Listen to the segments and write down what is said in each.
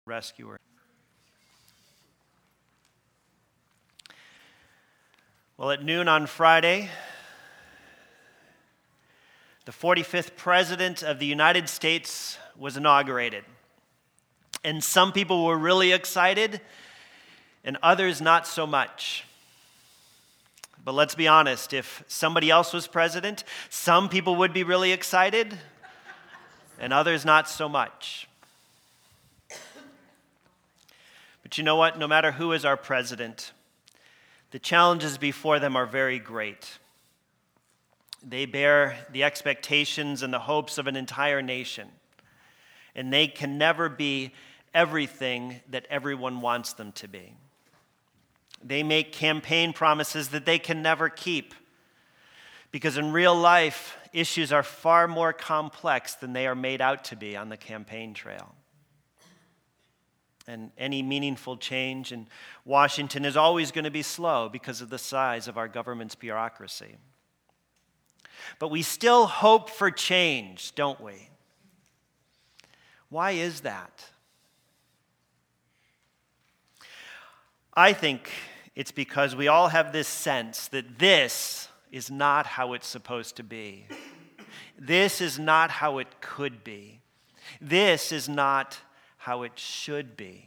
rescuer. Well, at noon on Friday, the 45th President of the United States was inaugurated. And some people were really excited, and others not so much. But let's be honest, if somebody else was president, some people would be really excited, and others not so much. But you know what? No matter who is our president, the challenges before them are very great. They bear the expectations and the hopes of an entire nation, and they can never be everything that everyone wants them to be. They make campaign promises that they can never keep, because in real life, issues are far more complex than they are made out to be on the campaign trail. And any meaningful change in Washington is always going to be slow because of the size of our government's bureaucracy. But we still hope for change, don't we? Why is that? I think it's because we all have this sense that this is not how it's supposed to be. This is not how it could be. This is not how it should be.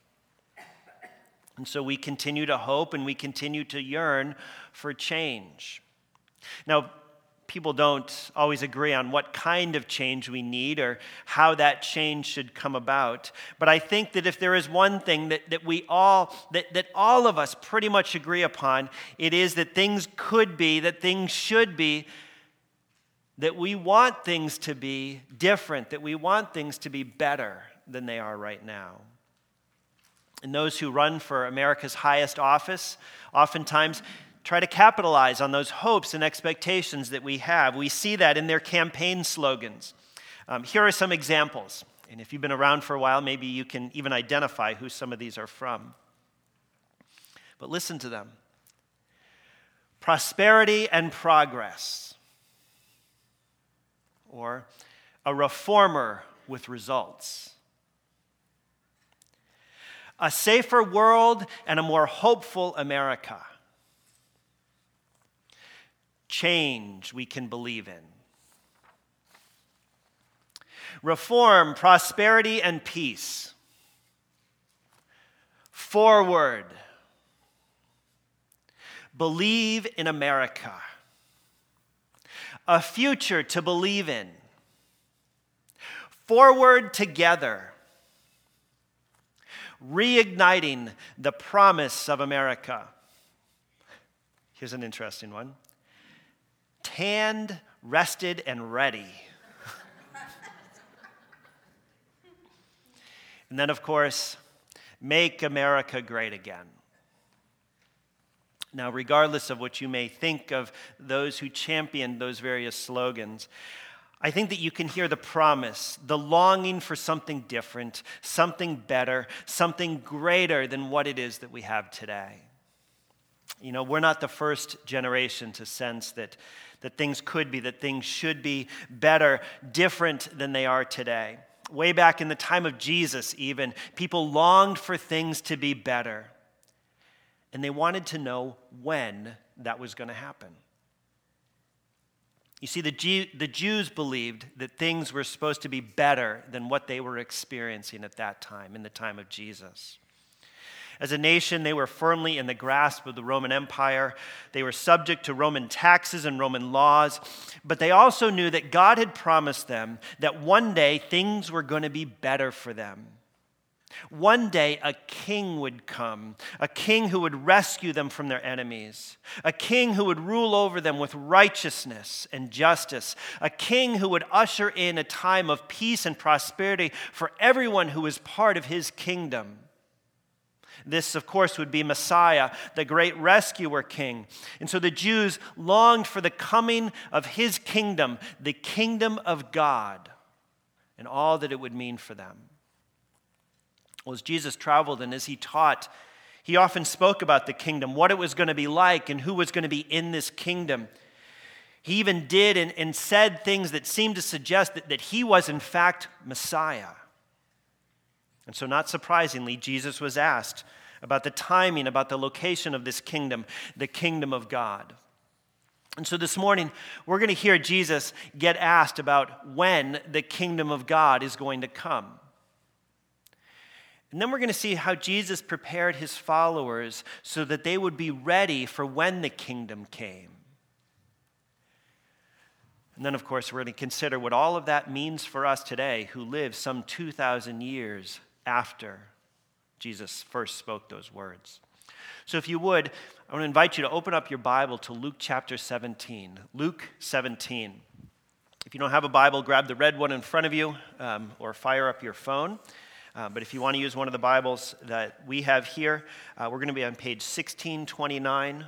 And so we continue to hope and we continue to yearn for change. Now, people don't always agree on what kind of change we need or how that change should come about. But I think that if there is one thing that all of us pretty much agree upon, it is that things could be, that things should be, that we want things to be different, that we want things to be better than they are right now. And those who run for America's highest office oftentimes try to capitalize on those hopes and expectations that we have. We see that in their campaign slogans. Here are some examples. And if you've been around for a while, maybe you can even identify who some of these are from. But listen to them. Prosperity and progress. Or a reformer with results. A safer world and a more hopeful America. Change we can believe in. Reform, prosperity, and peace. Forward. Believe in America. A future to believe in. Forward together. Reigniting the promise of America. Here's an interesting one. Tanned, rested, and ready. And then, of course, make America great again. Now, regardless of what you may think of those who championed those various slogans, I think that you can hear the promise, the longing for something different, something better, something greater than what it is that we have today. You know, we're not the first generation to sense that things could be, that things should be better, different than they are today. Way back in the time of Jesus even, people longed for things to be better. And they wanted to know when that was going to happen. You see, the Jews believed that things were supposed to be better than what they were experiencing at that time, in the time of Jesus. As a nation, they were firmly in the grasp of the Roman Empire. They were subject to Roman taxes and Roman laws. But they also knew that God had promised them that one day things were going to be better for them. One day a king would come, a king who would rescue them from their enemies, a king who would rule over them with righteousness and justice, a king who would usher in a time of peace and prosperity for everyone who was part of his kingdom. This, of course, would be Messiah, the great rescuer king. And so the Jews longed for the coming of his kingdom, the kingdom of God, and all that it would mean for them. Well, as Jesus traveled and as he taught, he often spoke about the kingdom, what it was going to be like and who was going to be in this kingdom. He even did and said things that seemed to suggest that he was, in fact, Messiah. And so, not surprisingly, Jesus was asked about the timing, about the location of this kingdom, the kingdom of God. And so this morning, we're going to hear Jesus get asked about when the kingdom of God is going to come. And then we're going to see how Jesus prepared his followers so that they would be ready for when the kingdom came. And then, of course, we're going to consider what all of that means for us today who live some 2,000 years after Jesus first spoke those words. So if you would, I want to invite you to open up your Bible to Luke chapter 17. Luke 17. If you don't have a Bible, grab the red one in front of you or fire up your phone. But if you want to use one of the Bibles that we have here, we're going to be on page 1629,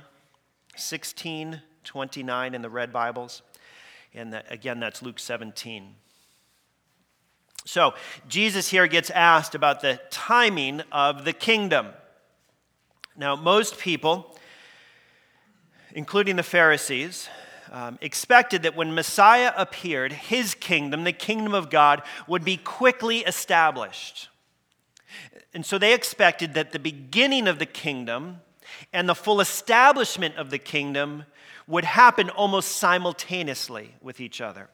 1629 in the red Bibles. And again, that's Luke 17. So, Jesus here gets asked about the timing of the kingdom. Now, most people, including the Pharisees, expected that when Messiah appeared, his kingdom, the kingdom of God, would be quickly established. And so they expected that the beginning of the kingdom and the full establishment of the kingdom would happen almost simultaneously with each other.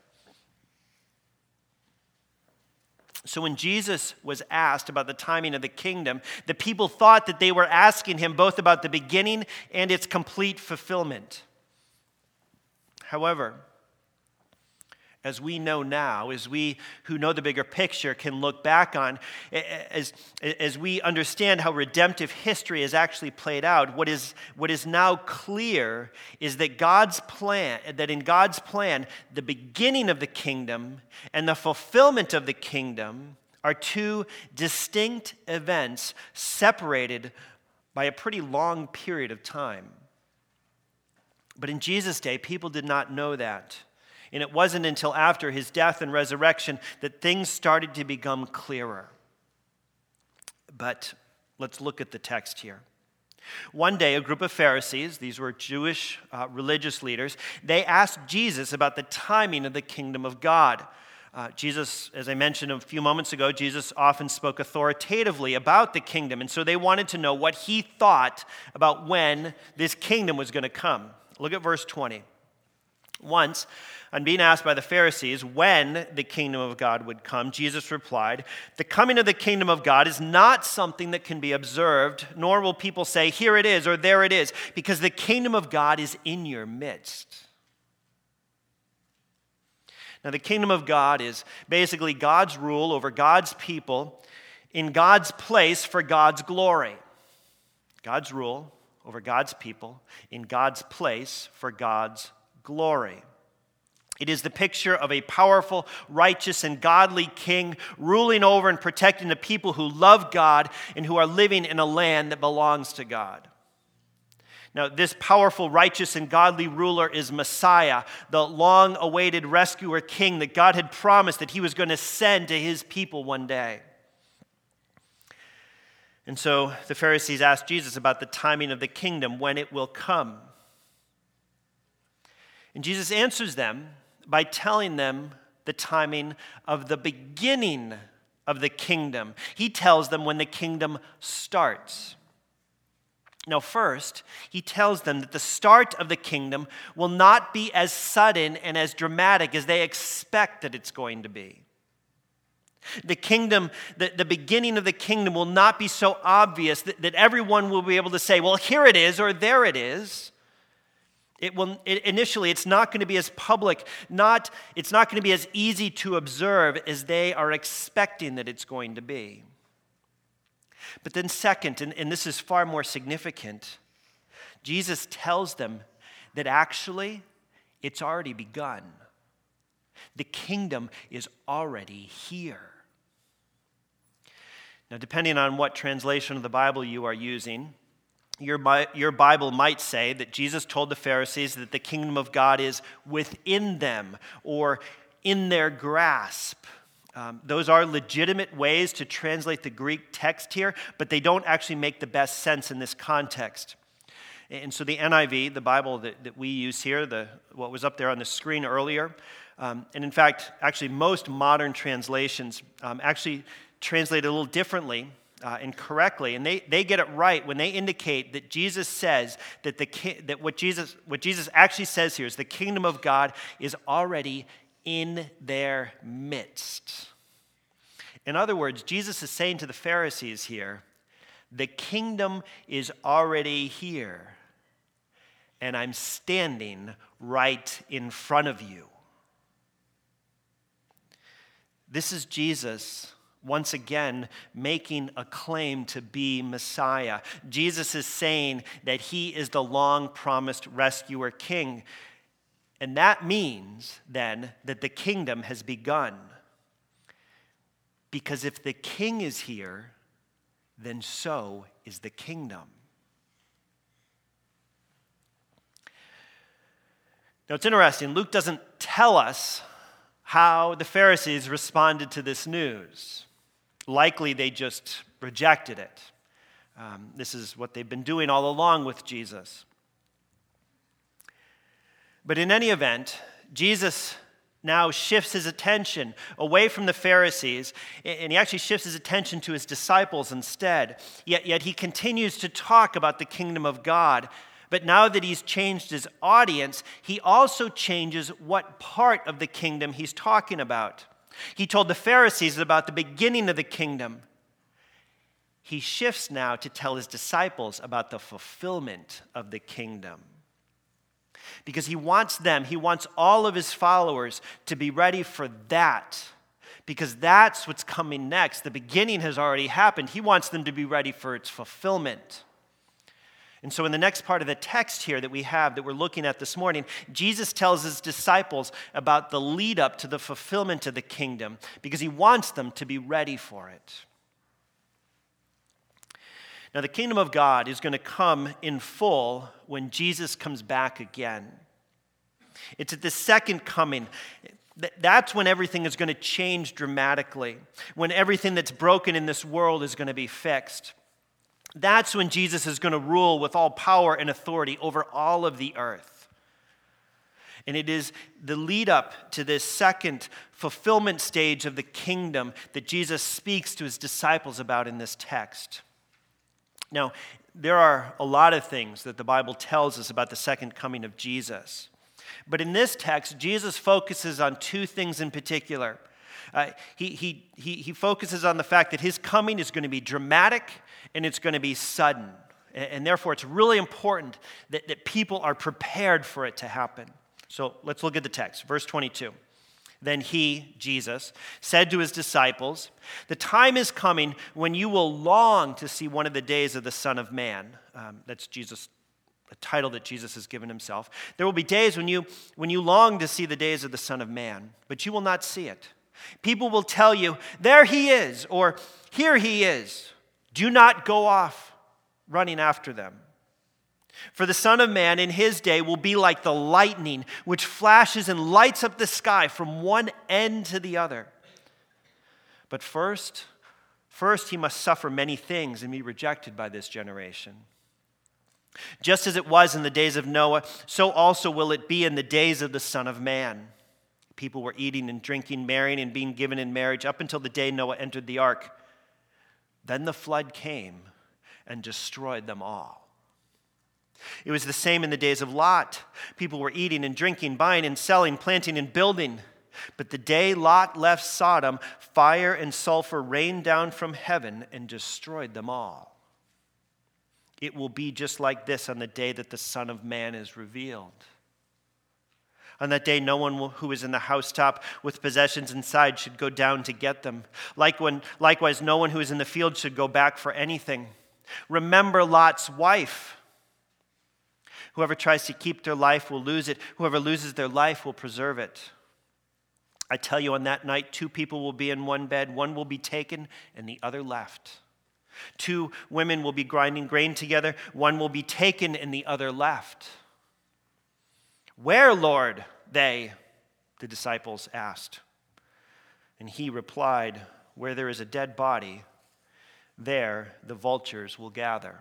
So when Jesus was asked about the timing of the kingdom, the people thought that they were asking him both about the beginning and its complete fulfillment. However, as we know now, as we who know the bigger picture can look back on, as we understand how redemptive history has actually played out, what is now clear is that in God's plan, the beginning of the kingdom and the fulfillment of the kingdom are two distinct events separated by a pretty long period of time. But in Jesus' day, people did not know that. And it wasn't until after his death and resurrection that things started to become clearer. But let's look at the text here. One day, a group of Pharisees, these were Jewish religious leaders, they asked Jesus about the timing of the kingdom of God. Jesus, as I mentioned a few moments ago, Jesus often spoke authoritatively about the kingdom. And so they wanted to know what he thought about when this kingdom was going to come. Look at verse 20. Once, on being asked by the Pharisees when the kingdom of God would come, Jesus replied, "The coming of the kingdom of God is not something that can be observed, nor will people say, 'Here it is,' or 'There it is,' because the kingdom of God is in your midst." Now, the kingdom of God is basically God's rule over God's people in God's place for God's glory. God's rule over God's people in God's place for God's glory. It is the picture of a powerful, righteous, and godly king ruling over and protecting the people who love God and who are living in a land that belongs to God. Now, this powerful, righteous, and godly ruler is Messiah, the long-awaited rescuer king that God had promised that he was going to send to his people one day. And so the Pharisees asked Jesus about the timing of the kingdom, when it will come. And Jesus answers them by telling them the timing of the beginning of the kingdom. He tells them when the kingdom starts. Now, first, he tells them that the start of the kingdom will not be as sudden and as dramatic as they expect that it's going to be. The kingdom, the beginning of the kingdom will not be so obvious that everyone will be able to say, well, here it is, or there it is. Initially, it's not going to be as public, it's not going to be as easy to observe as they are expecting that it's going to be. But then second, and this is far more significant, Jesus tells them that actually it's already begun. The kingdom is already here. Now, depending on what translation of the Bible you are using, your Bible might say that Jesus told the Pharisees that the kingdom of God is within them or in their grasp. Those are legitimate ways to translate the Greek text here, but they don't actually make the best sense in this context. And so the NIV, the Bible that we use here, what was up there on the screen earlier, and in fact, actually most modern translations actually translate it a little differently and correctly, and they get it right when they indicate that Jesus says that what Jesus actually says here is the kingdom of God is already in their midst. In other words, Jesus is saying to the Pharisees here, the kingdom is already here, and I'm standing right in front of you. This is Jesus once again making a claim to be Messiah. Jesus is saying that he is the long-promised rescuer king. And that means then that the kingdom has begun. Because if the king is here, then so is the kingdom. Now it's interesting, Luke doesn't tell us how the Pharisees responded to this news. Likely they just rejected it. This is what they've been doing all along with Jesus. But in any event, Jesus now shifts his attention away from the Pharisees, and he actually shifts his attention to his disciples instead. Yet he continues to talk about the kingdom of God. But now that he's changed his audience, he also changes what part of the kingdom he's talking about. He told the Pharisees about the beginning of the kingdom. He shifts now to tell his disciples about the fulfillment of the kingdom. Because he wants all of his followers to be ready for that. Because that's what's coming next. The beginning has already happened. He wants them to be ready for its fulfillment. And so in the next part of the text here that we're looking at this morning, Jesus tells his disciples about the lead up to the fulfillment of the kingdom because he wants them to be ready for it. Now, the kingdom of God is going to come in full when Jesus comes back again. It's at the second coming. That's when everything is going to change dramatically, when everything that's broken in this world is going to be fixed. That's when Jesus is going to rule with all power and authority over all of the earth. And it is the lead up to this second fulfillment stage of the kingdom that Jesus speaks to his disciples about in this text. Now, there are a lot of things that the Bible tells us about the second coming of Jesus. But in this text, Jesus focuses on two things in particular. He focuses on the fact that his coming is going to be dramatic and it's going to be sudden. And therefore, it's really important that people are prepared for it to happen. So let's look at the text. Verse 22. Then he, Jesus, said to his disciples, "The time is coming when you will long to see one of the days of the Son of Man." That's Jesus, a title that Jesus has given himself. "There will be days when you long to see the days of the Son of Man, but you will not see it. People will tell you, 'There he is,' or 'Here he is.' Do not go off running after them. For the Son of Man in his day will be like the lightning, which flashes and lights up the sky from one end to the other. But first he must suffer many things and be rejected by this generation. Just as it was in the days of Noah, so also will it be in the days of the Son of Man. People were eating and drinking, marrying and being given in marriage up until the day Noah entered the ark. Then the flood came and destroyed them all. It was the same in the days of Lot. People were eating and drinking, buying and selling, planting and building. But the day Lot left Sodom, fire and sulfur rained down from heaven and destroyed them all. It will be just like this on the day that the Son of Man is revealed. On that day, no one who is in the housetop with possessions inside should go down to get them. Likewise, no one who is in the field should go back for anything. Remember Lot's wife. Whoever tries to keep their life will lose it. Whoever loses their life will preserve it. I tell you, on that night, 2 people will be in one bed. One will be taken and the other left. 2 women will be grinding grain together. One will be taken and the other left." "Where, Lord?" the disciples asked. And he replied, "Where there is a dead body, there the vultures will gather."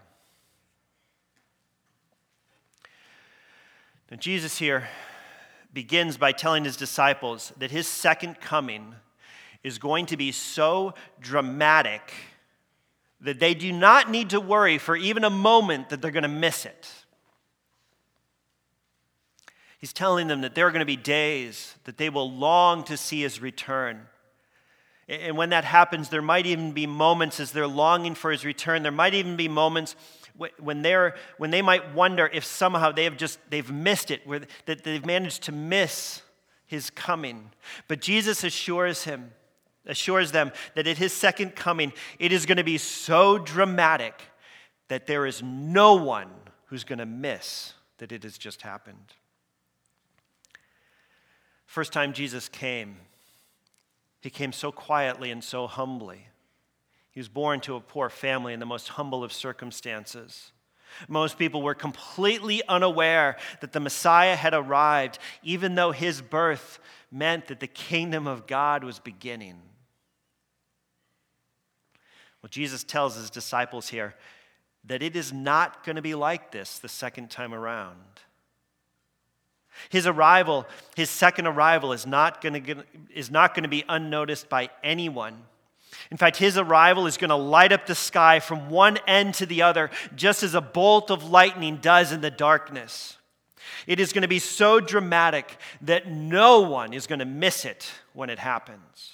Now, Jesus here begins by telling his disciples that his second coming is going to be so dramatic that they do not need to worry for even a moment that they're going to miss it. He's telling them that there are going to be days that they will long to see his return. And when that happens, there might even be moments as they're longing for his return. There might even be moments when they might wonder if somehow they've missed it, that they've managed to miss his coming. But Jesus assures them that at his second coming, it is going to be so dramatic that there is no one who's going to miss that it has just happened. First time Jesus came, he came so quietly and so humbly. He was born to a poor family in the most humble of circumstances. Most people were completely unaware that the Messiah had arrived, even though his birth meant that the kingdom of God was beginning. Well, Jesus tells his disciples here that it is not going to be like this the second time around. His second arrival is not going to be unnoticed by anyone. In fact, his arrival is going to light up the sky from one end to the other, just as a bolt of lightning does in the darkness. It is going to be so dramatic that no one is going to miss it when it happens.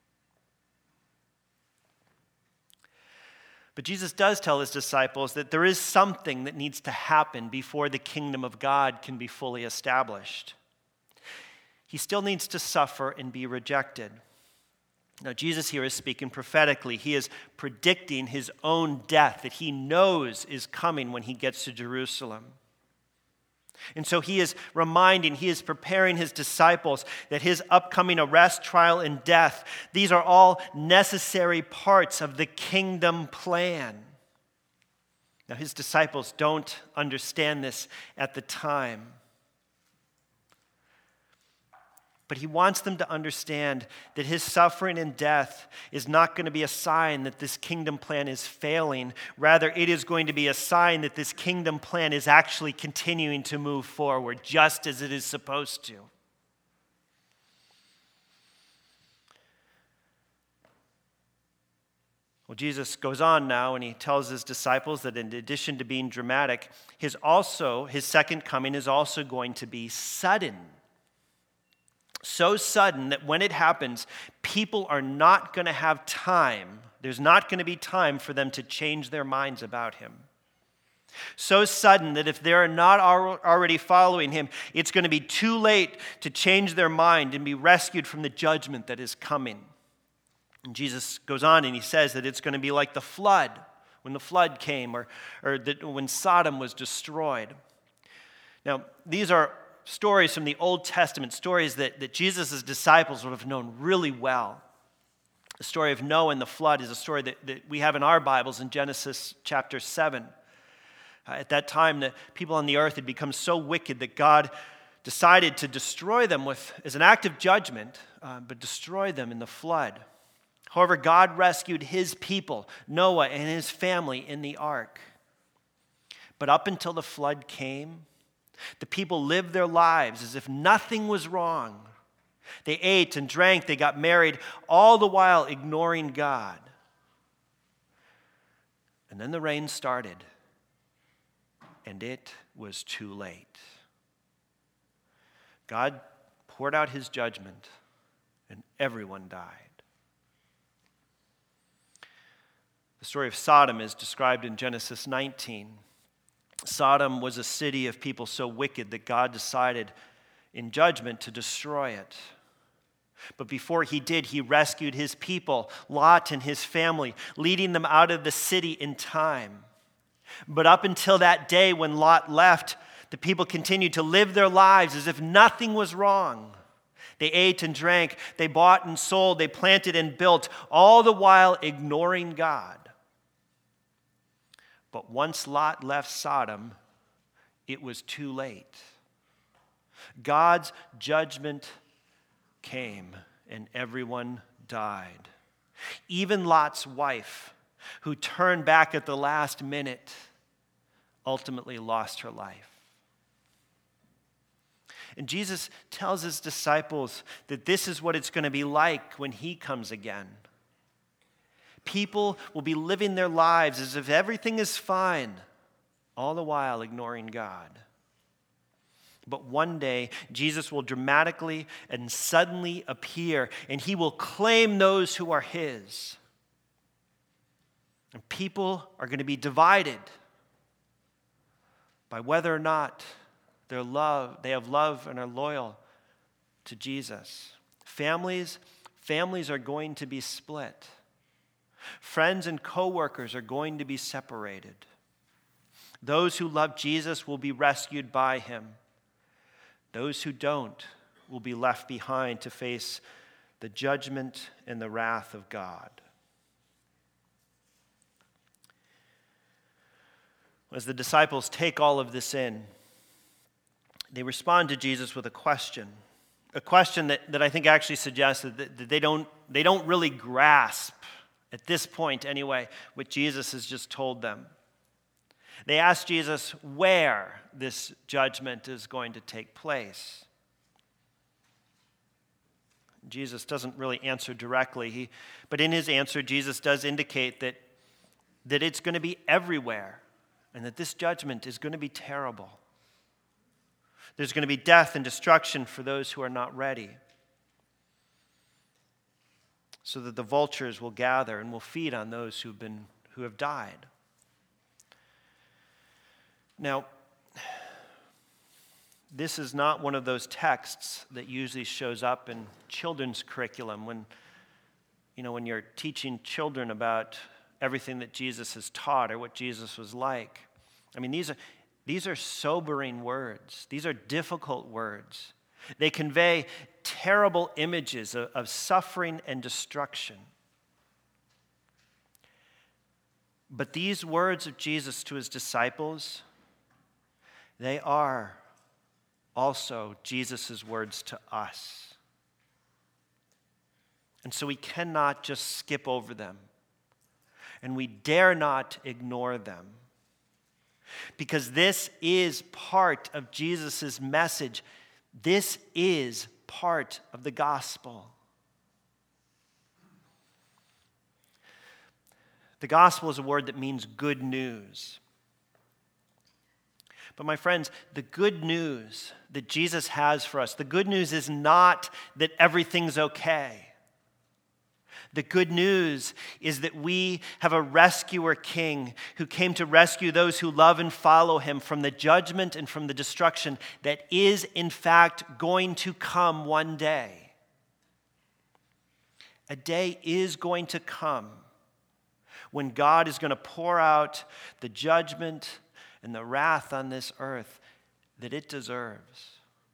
But Jesus does tell his disciples that there is something that needs to happen before the kingdom of God can be fully established. He still needs to suffer and be rejected. Now, Jesus here is speaking prophetically. He is predicting his own death that he knows is coming when he gets to Jerusalem. And so he is preparing his disciples that his upcoming arrest, trial, and death, these are all necessary parts of the kingdom plan. Now, his disciples don't understand this at the time. But he wants them to understand that his suffering and death is not going to be a sign that this kingdom plan is failing. Rather, it is going to be a sign that this kingdom plan is actually continuing to move forward, just as it is supposed to. Well, Jesus goes on now and he tells his disciples that in addition to being dramatic, his second coming is also going to be sudden. So sudden that when it happens, people are not going to have time. There's not going to be time for them to change their minds about him. So sudden that if they're not already following him, it's going to be too late to change their mind and be rescued from the judgment that is coming. And Jesus goes on and he says that it's going to be like the flood, when the flood came, or that when Sodom was destroyed. Now, these are stories from the Old Testament, stories that Jesus' disciples would have known really well. The story of Noah and the flood is a story that we have in our Bibles in Genesis chapter 7. At that time, the people on the earth had become so wicked that God decided to destroy them as an act of judgment, but destroy them in the flood. However, God rescued his people, Noah and his family, in the ark. But up until the flood came, the people lived their lives as if nothing was wrong. They ate and drank, they got married, all the while ignoring God. And then the rain started, and it was too late. God poured out his judgment, and everyone died. The story of Sodom is described in Genesis 19. Sodom was a city of people so wicked that God decided in judgment to destroy it. But before he did, he rescued his people, Lot and his family, leading them out of the city in time. But up until that day when Lot left, the people continued to live their lives as if nothing was wrong. They ate and drank, they bought and sold, they planted and built, all the while ignoring God. But once Lot left Sodom, it was too late. God's judgment came and everyone died. Even Lot's wife, who turned back at the last minute, ultimately lost her life. And Jesus tells his disciples that this is what it's going to be like when he comes again. People will be living their lives as if everything is fine, all the while ignoring God. But one day, Jesus will dramatically and suddenly appear, and he will claim those who are his. And people are going to be divided by whether or not they have love and are loyal to Jesus. Families are going to be split. Friends and co-workers are going to be separated. Those who love Jesus will be rescued by him. Those who don't will be left behind to face the judgment and the wrath of God. As the disciples take all of this in, they respond to Jesus with a question that I think actually suggests that they don't really grasp, at this point anyway, what Jesus has just told them. They ask Jesus where this judgment is going to take place. Jesus doesn't really answer directly, but in his answer, Jesus does indicate that it's going to be everywhere and that this judgment is going to be terrible. There's going to be death and destruction for those who are not ready, so that the vultures will gather and will feed on those who have died. Now, this is not one of those texts that usually shows up in children's curriculum when you're teaching children about everything that Jesus has taught or what Jesus was like. I mean, these are sobering words. These are difficult words. They convey terrible images of suffering and destruction. But these words of Jesus to his disciples, they are also Jesus' words to us. And so we cannot just skip over them. And we dare not ignore them. Because this is part of Jesus' message. This is part of the gospel. The gospel is a word that means good news. But my friends, the good news that Jesus has for us, the good news is not that everything's okay. The good news is that we have a rescuer king who came to rescue those who love and follow him from the judgment and from the destruction that is, in fact, going to come one day. A day is going to come when God is going to pour out the judgment and the wrath on this earth that it deserves.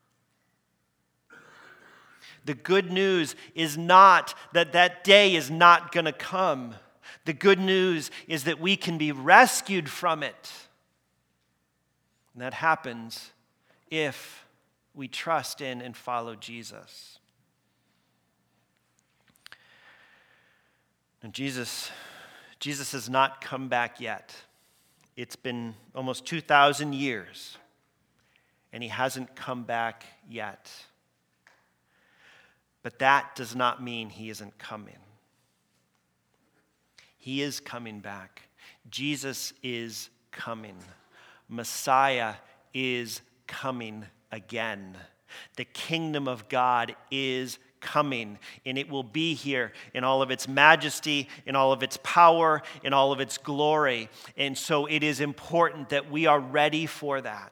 The good news is not that day is not going to come. The good news is that we can be rescued from it. And that happens if we trust in and follow Jesus. And Jesus has not come back yet. It's been almost 2,000 years, and he hasn't come back yet. But that does not mean he isn't coming. He is coming back. Jesus is coming. Messiah is coming again. The kingdom of God is coming, and it will be here in all of its majesty, in all of its power, in all of its glory. And so it is important that we are ready for that.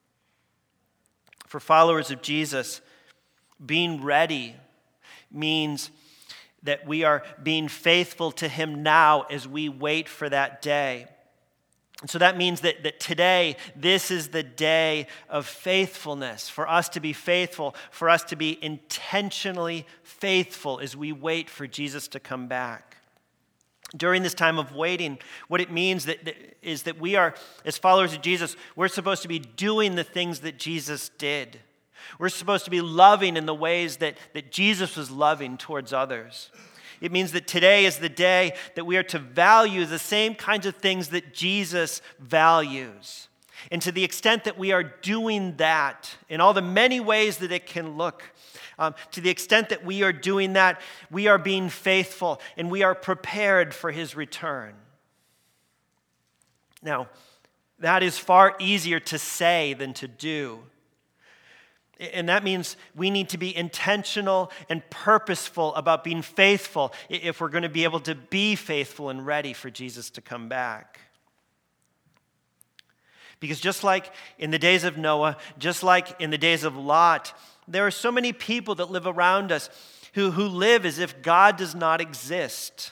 For followers of Jesus, being ready means that we are being faithful to him now as we wait for that day. And so that means that today, this is the day of faithfulness, for us to be faithful, for us to be intentionally faithful as we wait for Jesus to come back. During this time of waiting, what it means is that we are, as followers of Jesus, we're supposed to be doing the things that Jesus did. We're supposed to be loving in the ways that Jesus was loving towards others. It means that today is the day that we are to value the same kinds of things that Jesus values. And to the extent that we are doing that, in all the many ways that it can look, to the extent that we are doing that, we are being faithful and we are prepared for his return. Now, that is far easier to say than to do. And that means we need to be intentional and purposeful about being faithful if we're going to be able to be faithful and ready for Jesus to come back. Because just like in the days of Noah, just like in the days of Lot, there are so many people that live around us who live as if God does not exist.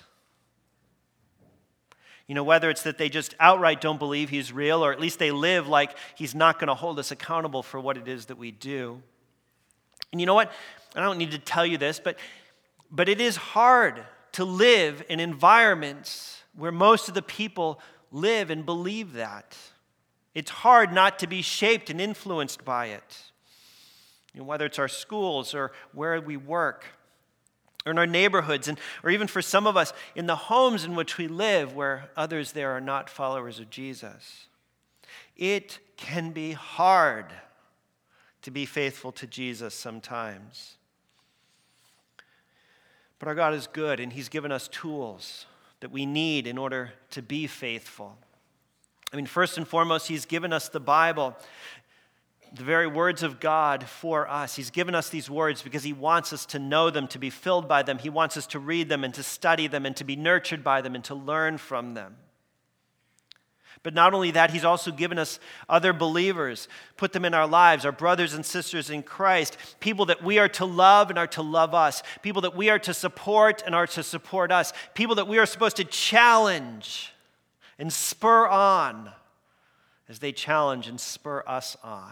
Whether it's that they just outright don't believe he's real, or at least they live like he's not going to hold us accountable for what it is that we do. And you know what? I don't need to tell you this, but it is hard to live in environments where most of the people live and believe that. It's hard not to be shaped and influenced by it. Whether it's our schools or where we work, or in our neighborhoods, or even for some of us, in the homes in which we live where others there are not followers of Jesus. It can be hard to be faithful to Jesus sometimes. But our God is good, and he's given us tools that we need in order to be faithful. First and foremost, he's given us the Bible, the very words of God for us. He's given us these words because he wants us to know them, to be filled by them. He wants us to read them and to study them and to be nurtured by them and to learn from them. But not only that, he's also given us other believers, put them in our lives, our brothers and sisters in Christ, people that we are to love and are to love us, people that we are to support and are to support us, people that we are supposed to challenge and spur on as they challenge and spur us on.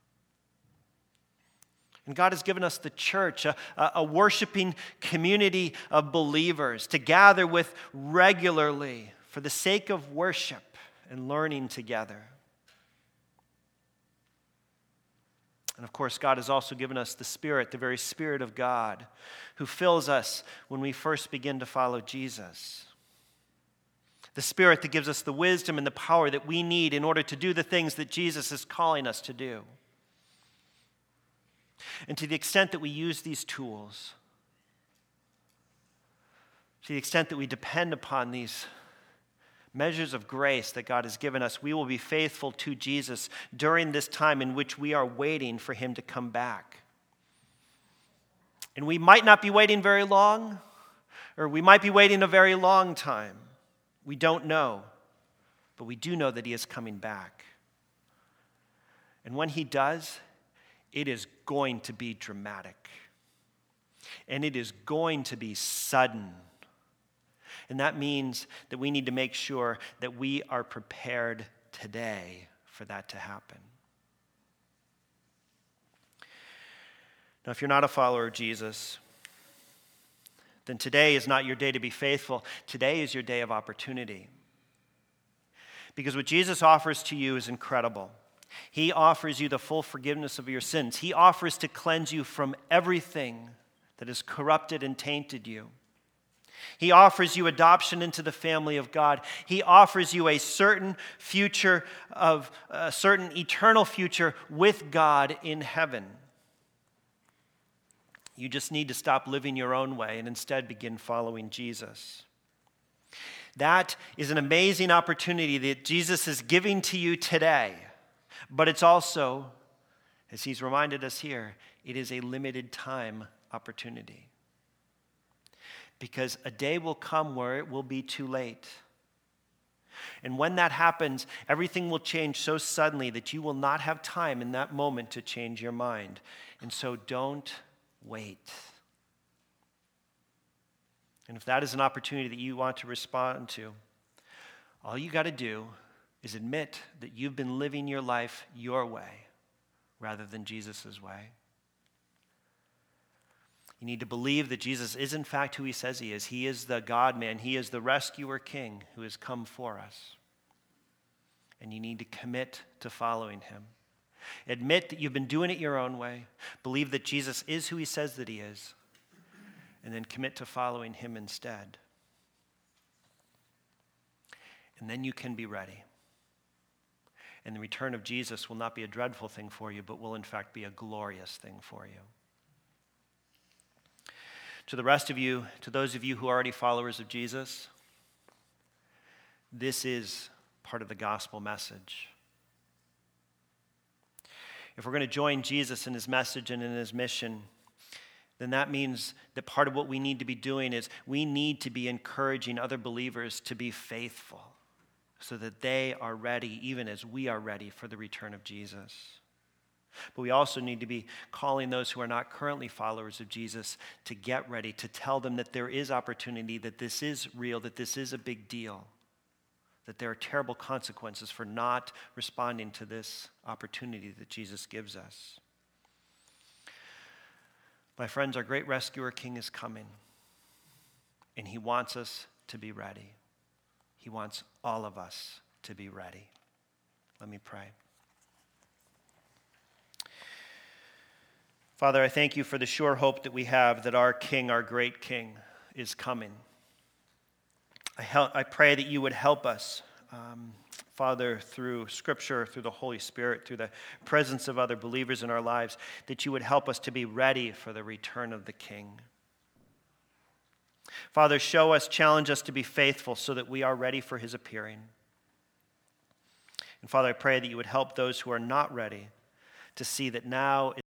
And God has given us the church, a worshiping community of believers to gather with regularly for the sake of worship and learning together. And of course, God has also given us the Spirit, the very Spirit of God, who fills us when we first begin to follow Jesus. The Spirit that gives us the wisdom and the power that we need in order to do the things that Jesus is calling us to do. And to the extent that we use these tools, to the extent that we depend upon these measures of grace that God has given us, we will be faithful to Jesus during this time in which we are waiting for him to come back. And we might not be waiting very long, or we might be waiting a very long time. We don't know, but we do know that he is coming back. And when he does, it is going to be dramatic. And it is going to be sudden. And that means that we need to make sure that we are prepared today for that to happen. Now, if you're not a follower of Jesus, then today is not your day to be faithful. Today is your day of opportunity. Because what Jesus offers to you is incredible. He offers you the full forgiveness of your sins. He offers to cleanse you from everything that has corrupted and tainted you. He offers you adoption into the family of God. He offers you a certain future a certain eternal future with God in heaven. You just need to stop living your own way and instead begin following Jesus. That is an amazing opportunity that Jesus is giving to you today. But it's also, as he's reminded us here, it is a limited time opportunity. Because a day will come where it will be too late. And when that happens, everything will change so suddenly that you will not have time in that moment to change your mind. And so don't wait. And if that is an opportunity that you want to respond to, all you got to do is admit that you've been living your life your way rather than Jesus' way. You need to believe that Jesus is in fact who he says he is. He is the God-man. He is the rescuer king who has come for us. And you need to commit to following him. Admit that you've been doing it your own way. Believe that Jesus is who he says that he is. And then commit to following him instead. And then you can be ready. And the return of Jesus will not be a dreadful thing for you, but will in fact be a glorious thing for you. To the rest of you, to those of you who are already followers of Jesus, this is part of the gospel message. If we're going to join Jesus in his message and in his mission, then that means that part of what we need to be doing is we need to be encouraging other believers to be faithful so that they are ready, even as we are ready for the return of Jesus. But we also need to be calling those who are not currently followers of Jesus to get ready, to tell them that there is opportunity, that this is real, that this is a big deal, that there are terrible consequences for not responding to this opportunity that Jesus gives us. My friends, our great rescuer king is coming, and he wants us to be ready. He wants all of us to be ready. Let me pray. Father, I thank you for the sure hope that we have that our King, our great King, is coming. I pray that you would help us, Father, through Scripture, through the Holy Spirit, through the presence of other believers in our lives, that you would help us to be ready for the return of the King. Father, show us, challenge us to be faithful so that we are ready for his appearing. And Father, I pray that you would help those who are not ready to see that now